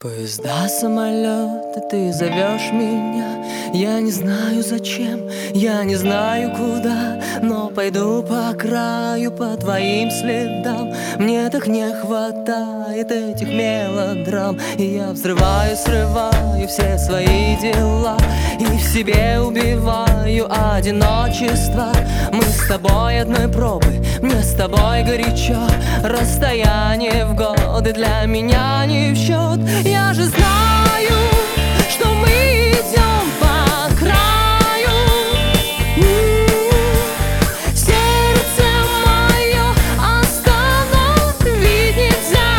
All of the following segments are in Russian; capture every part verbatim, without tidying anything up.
Поезда, самолеты, ты зовешь меня. Я не знаю зачем, я не знаю куда, но пойду по краю, по твоим следам. Мне так не хватает этих мелодрам, и я взрываю, срываю все свои дела, и в себе убиваю одиночество. Мы с тобой одной пробы, мне с тобой горячо. Расстояние в годы для меня не в счет. Я же знаю, что мы идем по краю. М-м-м. Сердце мое остановить нельзя.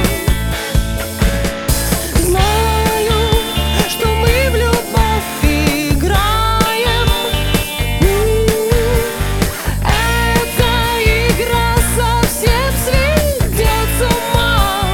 Знаю, что мы в любовь играем. М-м-м. Эта игра совсем сведет с ума.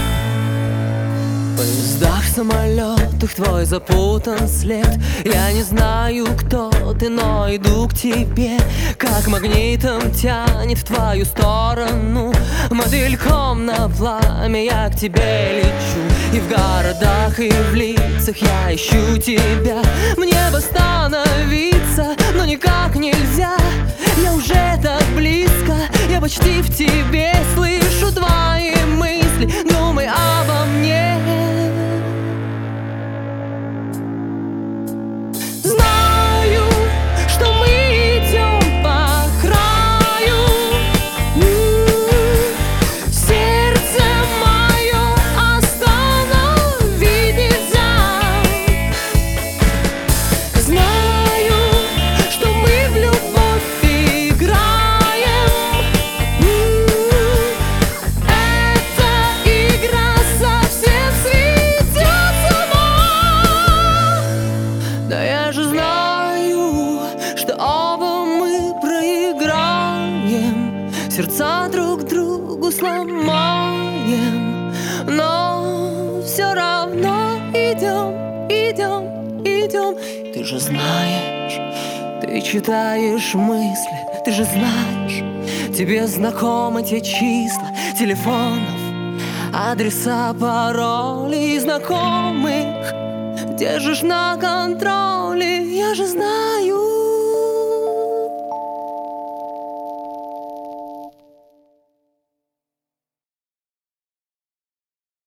В поездах, в самолетах твой запутан след. Я не знаю, кто ты, но иду к тебе. Как магнитом тянет в твою сторону. Мотыльком на пламя я к тебе лечу. И в городах, и в лицах я ищу тебя. Мне бы остановиться, но никак нельзя. Я уже так близко, я почти в тебе. Слышу твои мысли, думай обо мне. Знаю, что мы идем по краю. М-м-м. Сердце мое остановить нельзя. Знаю, что мы в любовь играем. М-м-м. Эта игра совсем сведет с ума. Да я же знаю, что оба мы проиграем, сердца друг другу сломаем, но все равно идем, идем, идем. Ты же знаешь, ты читаешь мысли, ты же знаешь, тебе знакомы те числа телефонов, адреса, пароли знакомых. Держишь на контроле, я же знаю.